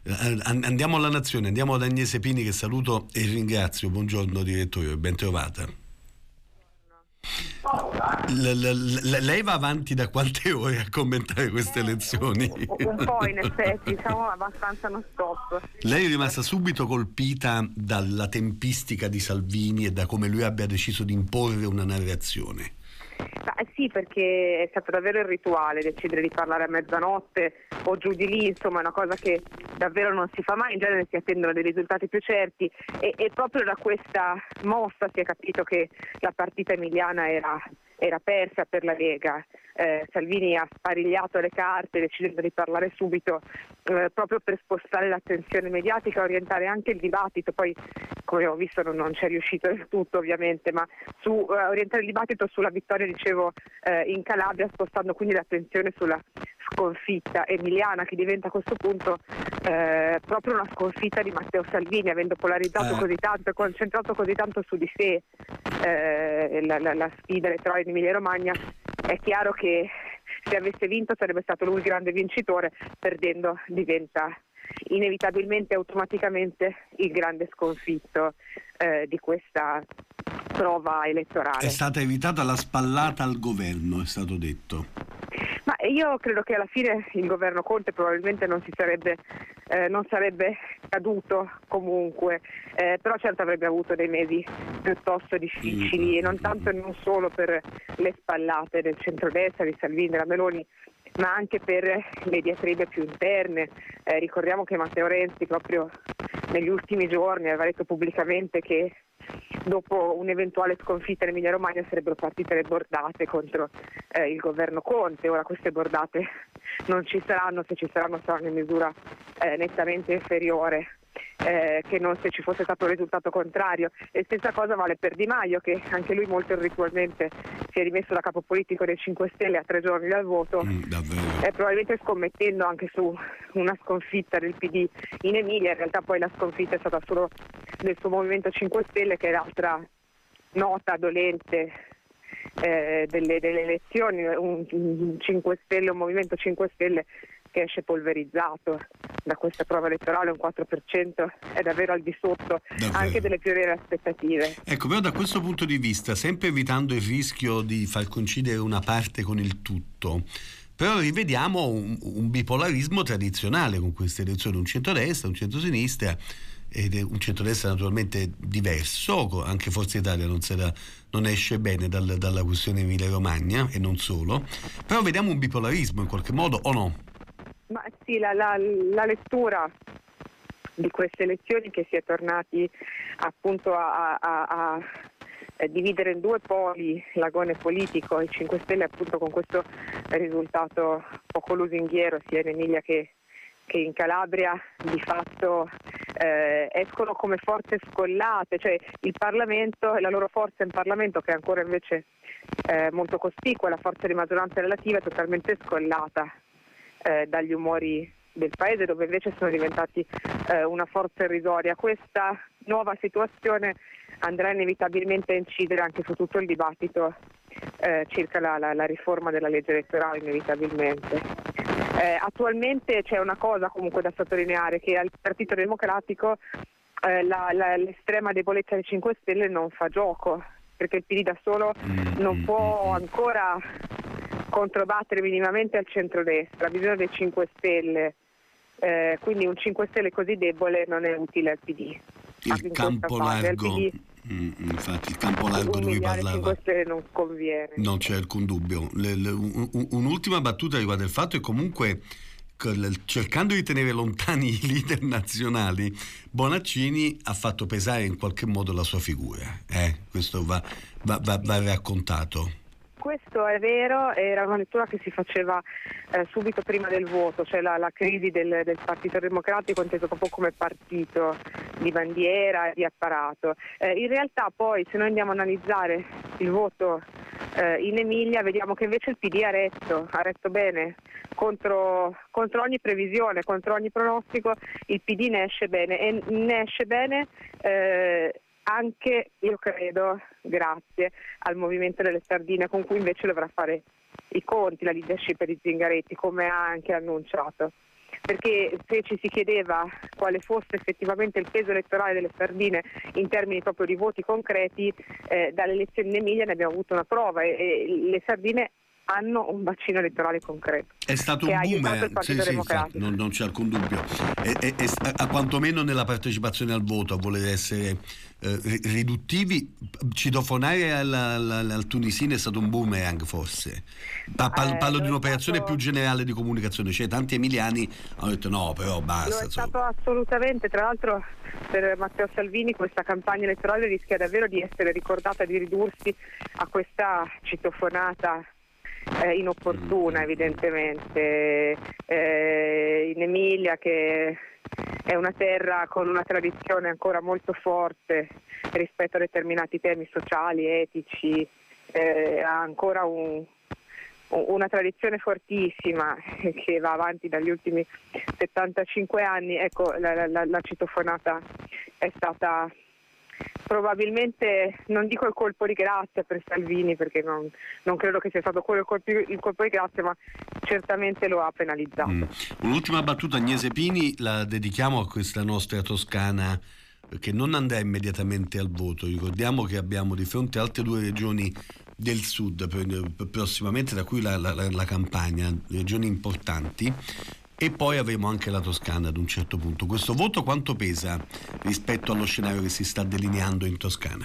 Andiamo alla Nazione, andiamo ad Agnese Pini, che saluto e ringrazio. Buongiorno direttore, ben trovata. Lei va avanti da quante ore a commentare queste elezioni? Un po', in effetti, siamo abbastanza non stop. Lei è rimasta subito colpita dalla tempistica di Salvini e da come lui abbia deciso di imporre una narrazione. Sì, perché è stato davvero il rituale decidere di parlare a mezzanotte o giù di lì, insomma è una cosa che davvero non si fa mai, in genere si attendono dei risultati più certi e proprio da questa mossa si è capito che la partita emiliana era persa per la Lega. Salvini ha sparigliato le carte decidendo di parlare subito proprio per spostare l'attenzione mediatica, orientare anche il dibattito. Poi, come ho visto, non c'è riuscito del tutto ovviamente, ma orientare il dibattito sulla vittoria, dicevo, in Calabria, spostando quindi l'attenzione sulla sconfitta emiliana, che diventa a questo punto proprio una sconfitta di Matteo Salvini, avendo polarizzato così tanto e concentrato così tanto su di sé la sfida elettorale in Emilia Romagna. È chiaro che se avesse vinto sarebbe stato lui il grande vincitore, perdendo diventa inevitabilmente, automaticamente il grande sconfitto di questa prova elettorale. È stata evitata la spallata al governo, è stato detto. Ma io credo che alla fine il governo Conte probabilmente non sarebbe caduto comunque, però certo avrebbe avuto dei mesi piuttosto difficili, e non tanto e non solo per le spallate del centrodestra, di Salvini, della Meloni, ma anche per le diatribe più interne. Ricordiamo che Matteo Renzi proprio negli ultimi giorni aveva detto pubblicamente che dopo un'eventuale sconfitta in Emilia Romagna sarebbero partite le bordate contro il governo Conte. Ora queste bordate non ci saranno, se ci saranno in misura nettamente inferiore che non se ci fosse stato un risultato contrario. E stessa cosa vale per Di Maio, che anche lui molto irritualmente si è rimesso da capo politico dei 5 Stelle a 3 giorni dal voto, probabilmente scommettendo anche su una sconfitta del PD in Emilia. In realtà poi la sconfitta è stata solo del suo Movimento 5 Stelle, che è l'altra nota dolente delle elezioni, un 5 Stelle, un Movimento 5 Stelle che esce polverizzato da questa prova elettorale. Un 4% è davvero al di sotto anche delle più reali aspettative. Ecco, però da questo punto di vista, sempre evitando il rischio di far coincidere una parte con il tutto, però rivediamo un bipolarismo tradizionale con queste elezioni, un centrodestra, un centrosinistra, ed è un centrodestra naturalmente diverso. Anche Forza Italia non esce bene dalla questione Emilia Romagna, e non solo, però vediamo un bipolarismo in qualche modo, o no? Ma sì, la lettura di queste elezioni, che si è tornati appunto a dividere in due poli l'agone politico, i 5 Stelle appunto con questo risultato poco lusinghiero sia in Emilia che in Calabria, di fatto escono come forze scollate, cioè il Parlamento e la loro forza in Parlamento, che è ancora invece molto cospicua, la forza di maggioranza relativa, è totalmente scollata dagli umori del paese, dove invece sono diventati una forza irrisoria. Questa nuova situazione andrà inevitabilmente a incidere anche su tutto il dibattito circa la riforma della legge elettorale, inevitabilmente. Attualmente c'è una cosa comunque da sottolineare, che al Partito Democratico l'estrema debolezza dei 5 Stelle non fa gioco, perché il PD da solo non può ancora controbattere minimamente al centrodestra, ha bisogno dei 5 Stelle, quindi un 5 Stelle così debole non è utile al PD. Il campo largo, infatti il campo largo di cui parlava, 5 Stelle non conviene. Non c'è alcun dubbio. Un'ultima battuta riguarda il fatto che comunque, cercando di tenere lontani i leader nazionali, Bonaccini ha fatto pesare in qualche modo la sua figura. Questo va raccontato. Questo è vero, era una lettura che si faceva subito prima del voto, cioè la crisi del Partito Democratico inteso proprio come partito di bandiera e di apparato. In realtà poi, se noi andiamo a analizzare il voto in Emilia, vediamo che invece il PD ha retto bene contro ogni previsione, contro ogni pronostico. Il PD ne esce bene, e ne esce bene anche, io credo, grazie al Movimento delle Sardine, con cui invece dovrà fare i conti la leadership di Zingaretti, come ha anche annunciato. perché se ci si chiedeva quale fosse effettivamente il peso elettorale delle sardine in termini proprio di voti concreti, dalle elezioni in Emilia ne abbiamo avuto una prova e le sardine hanno un bacino elettorale concreto. È stato un boom, sì, infatti, non c'è alcun dubbio. A quantomeno nella partecipazione al voto, a voler essere riduttivi, citofonare al tunisino è stato un boomerang forse. Parlo di un'operazione più generale di comunicazione, cioè tanti emiliani hanno detto no, però basta. Lo è stato assolutamente, tra l'altro per Matteo Salvini questa campagna elettorale rischia davvero di essere ricordata, di ridursi a questa citofonata inopportuna evidentemente in Emilia, che è una terra con una tradizione ancora molto forte rispetto a determinati temi sociali, etici, ha ancora una tradizione fortissima che va avanti dagli ultimi 75 anni. Ecco, la citofonata è stata probabilmente, non dico il colpo di grazia per Salvini, perché non credo che sia stato quello il colpo di grazia, ma certamente lo ha penalizzato. Un'ultima battuta, Agnese Pini, la dedichiamo a questa nostra Toscana che non andrà immediatamente al voto. Ricordiamo che abbiamo di fronte altre due regioni del sud prossimamente, da cui la Campania, regioni importanti, e poi avremo anche la Toscana ad un certo punto. Questo voto quanto pesa rispetto allo scenario che si sta delineando in Toscana?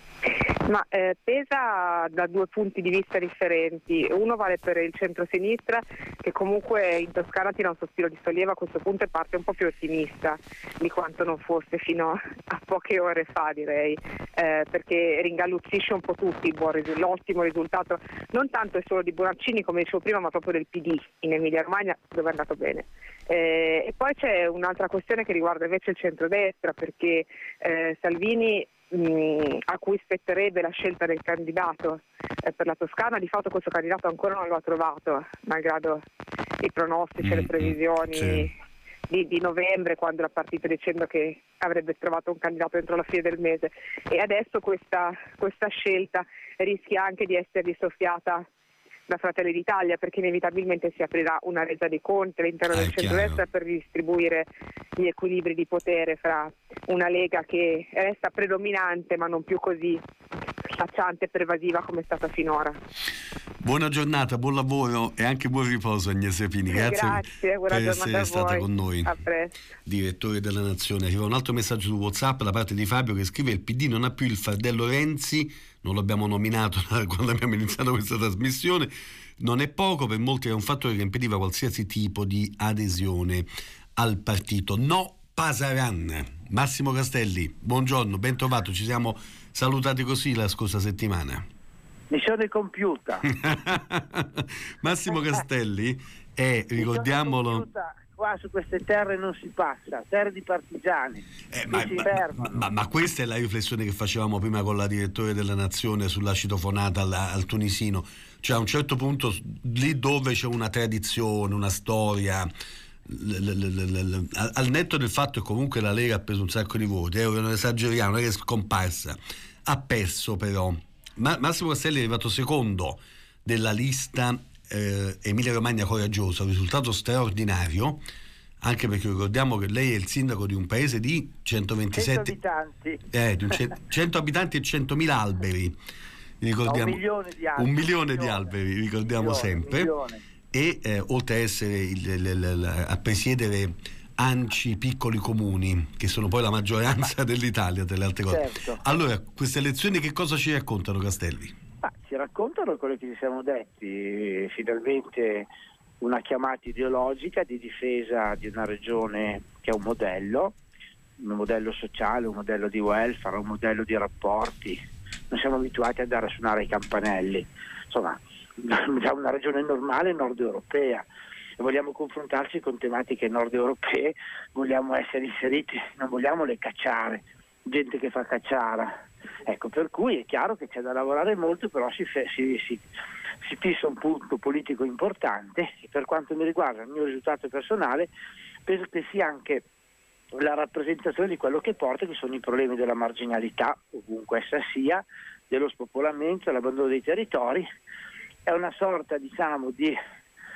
Ma pesa da due punti di vista differenti. Uno vale per il centro-sinistra, che comunque in Toscana tira un sospiro di sollievo a questo punto e parte un po' più ottimista di quanto non fosse fino a poche ore fa, direi, perché ringalluzzisce un po' tutti l'ottimo risultato, non tanto e solo di Bonaccini, come dicevo prima, ma proprio del PD in Emilia-Romagna, dove è andato bene. E poi c'è un'altra questione che riguarda invece il centrodestra, perché Salvini, a cui spetterebbe la scelta del candidato per la Toscana, di fatto questo candidato ancora non lo ha trovato, malgrado i pronostici e le previsioni di novembre, quando era partito dicendo che avrebbe trovato un candidato entro la fine del mese, e adesso questa scelta rischia anche di essergli soffiata da Fratelli d'Italia, perché inevitabilmente si aprirà una resa dei conti all'interno del centrodestra per ridistribuire gli equilibri di potere fra una Lega che resta predominante ma non più così schiacciante e pervasiva come è stata finora. Buona giornata, buon lavoro e anche buon riposo, Agnese Pini. Grazie per essere stata con noi. A presto. Direttore della Nazione. Arriva un altro messaggio su WhatsApp da parte di Fabio che scrive: il PD non ha più il fardello Renzi, non l'abbiamo nominato quando abbiamo iniziato questa trasmissione, non è poco, per molti era un fattore che impediva qualsiasi tipo di adesione al partito. No Pasaran. Massimo Castelli, buongiorno, ben trovato, ci siamo salutati così la scorsa settimana. Missione compiuta. Massimo Castelli è, ricordiamolo, qua su queste terre non si passa, terre di partigiani, ma questa è la riflessione che facevamo prima con la direttore della Nazione sulla citofonata al tunisino, cioè a un certo punto lì dove c'è una tradizione, una storia, al netto del fatto che comunque la Lega ha preso un sacco di voti, non esageriamo, non è che è scomparsa, ha perso però. Massimo Castelli è arrivato secondo della lista Emilia Romagna Coraggiosa, un risultato straordinario, anche perché ricordiamo che lei è il sindaco di un paese di 127 abitanti, 100 abitanti e 100.000 alberi, ricordiamo, un milione di alberi, ricordiamo sempre, e oltre a essere a presiedere ANCI piccoli comuni, che sono poi la maggioranza dell'Italia, tra le altre cose. Certo. Allora, queste elezioni che cosa ci raccontano, Castelli? Ci raccontano quello che ci siamo detti, finalmente una chiamata ideologica di difesa di una regione che è un modello sociale, un modello di welfare, un modello di rapporti. Non siamo abituati ad andare a suonare i campanelli, insomma, siamo una regione normale nord europea e vogliamo confrontarci con tematiche nord europee, vogliamo essere inseriti, non vogliamo le cacciare, gente che fa cacciara. Ecco, per cui è chiaro che c'è da lavorare molto, però si fissa un punto politico importante, e per quanto mi riguarda il mio risultato personale penso che sia anche la rappresentazione di quello che porta, che sono i problemi della marginalità, ovunque essa sia, dello spopolamento, dell'abbandono dei territori. È una sorta, diciamo, di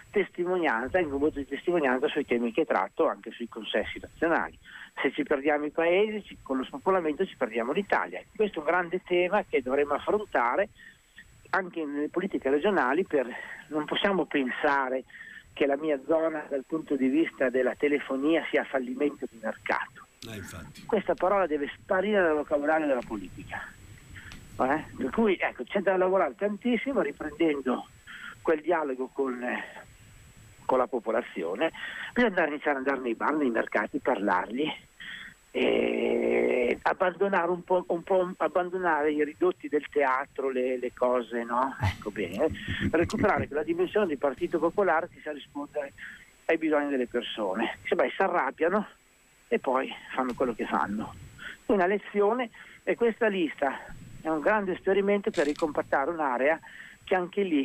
testimonianza, anche un voto di testimonianza sui temi che tratto, anche sui consessi nazionali. Se ci perdiamo i paesi, con lo spopolamento ci perdiamo l'Italia. Questo è un grande tema che dovremo affrontare anche nelle politiche regionali. Non possiamo pensare che la mia zona dal punto di vista della telefonia sia fallimento di mercato. Infatti. Questa parola deve sparire dal vocabolario della politica. Per cui ecco, c'è da lavorare tantissimo riprendendo quel dialogo con la popolazione. Bisogna iniziare ad andare nei bar, nei mercati, parlargli, e abbandonare abbandonare i ridotti del teatro, le cose, no? Ecco, bene, recuperare quella dimensione del Partito Popolare che sa rispondere ai bisogni delle persone. Semmai si arrabbiano e poi fanno quello che fanno. Una lezione, e questa lista è un grande esperimento per ricompattare un'area che anche lì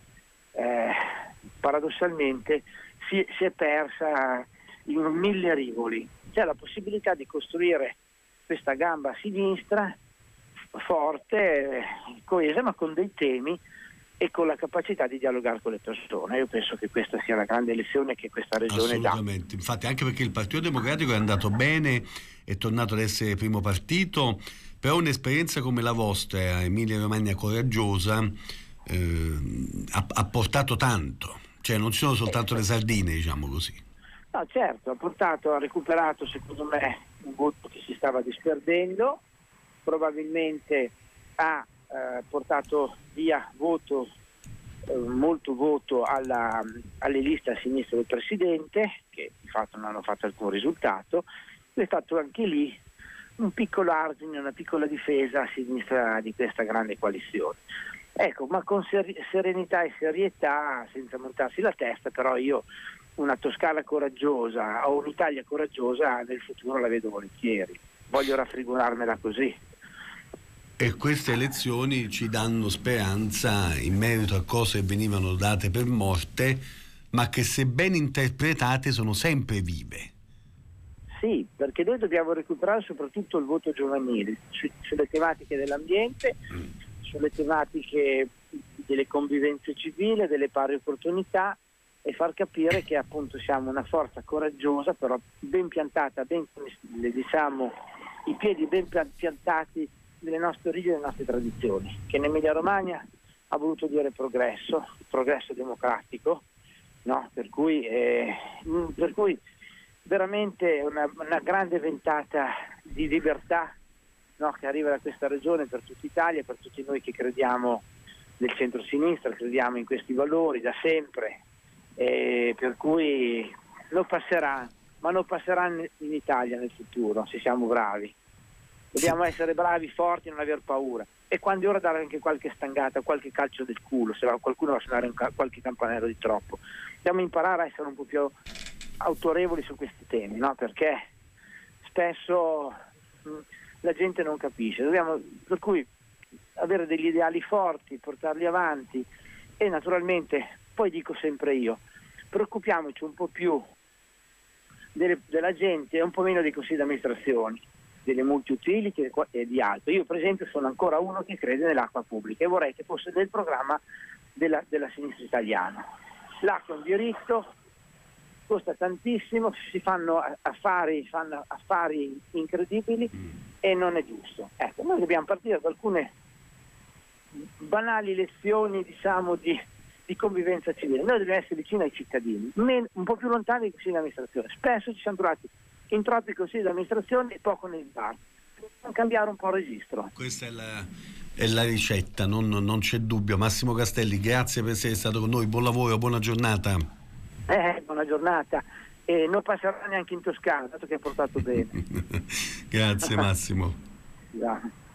paradossalmente si è persa in 1000 rivoli. C'è la possibilità di costruire questa gamba a sinistra forte, coesa, ma con dei temi e con la capacità di dialogare con le persone. Io penso che questa sia la grande lezione che questa regione dà. Assolutamente, infatti, anche perché il Partito Democratico è andato bene, è tornato ad essere primo partito, però un'esperienza come la vostra, Emilia Romagna coraggiosa, ha portato tanto, cioè non ci sono soltanto le sardine, diciamo così. No, certo, ha recuperato secondo me un voto che si stava disperdendo, probabilmente ha portato via molto voto alle liste a sinistra del Presidente, che di fatto non hanno fatto alcun risultato. È stato anche lì un piccolo argine, una piccola difesa a sinistra di questa grande coalizione. Ecco, ma con serenità e serietà, senza montarsi la testa, però io una Toscana coraggiosa o un'Italia coraggiosa nel futuro la vedo volentieri. Voglio raffigurarmela così. E queste elezioni ci danno speranza in merito a cose che venivano date per morte, ma che se ben interpretate sono sempre vive. Sì, perché noi dobbiamo recuperare soprattutto il voto giovanile sulle tematiche dell'ambiente, sulle tematiche delle convivenze civili, delle pari opportunità, e far capire che appunto siamo una forza coraggiosa, però ben piantata, diciamo, i piedi ben piantati nelle nostre origini e nelle nostre tradizioni, che in Emilia Romagna ha voluto dire progresso democratico, no? Per cui veramente una grande ventata di libertà, no? Che arriva da questa regione per tutta Italia, per tutti noi che crediamo nel centro-sinistra, crediamo in questi valori da sempre, per cui non passerà, ma non passerà in Italia nel futuro, se siamo bravi. Dobbiamo essere bravi, forti e non aver paura. E quando è ora dare anche qualche stangata, qualche calcio del culo, se qualcuno va a suonare qualche campanello di troppo. Dobbiamo imparare a essere un po' più autorevoli su questi temi, no? Perché spesso la gente non capisce. Dobbiamo, per cui, avere degli ideali forti, portarli avanti e naturalmente, poi dico sempre io, preoccupiamoci un po' più della gente e un po' meno dei consigli di amministrazione, delle multiutility e di altro. Io per esempio sono ancora uno che crede nell'acqua pubblica e vorrei che fosse nel programma della sinistra italiana. L'acqua è un diritto, costa tantissimo, si fanno affari incredibili e non è giusto. Ecco, noi dobbiamo partire da alcune banali lezioni, diciamo, di convivenza civile. Noi dobbiamo essere vicini ai cittadini, un po' più lontani dai consigli di amministrazione. Spesso ci siamo trovati in troppi consigli di amministrazione e poco nei bar. Dobbiamo cambiare un po' il registro. Questa è la ricetta, non c'è dubbio. Massimo Castelli, grazie per essere stato con noi, buon lavoro, buona giornata. Buona giornata, e non passerà neanche in Toscana, dato che ha portato bene. Grazie Massimo. Grazie.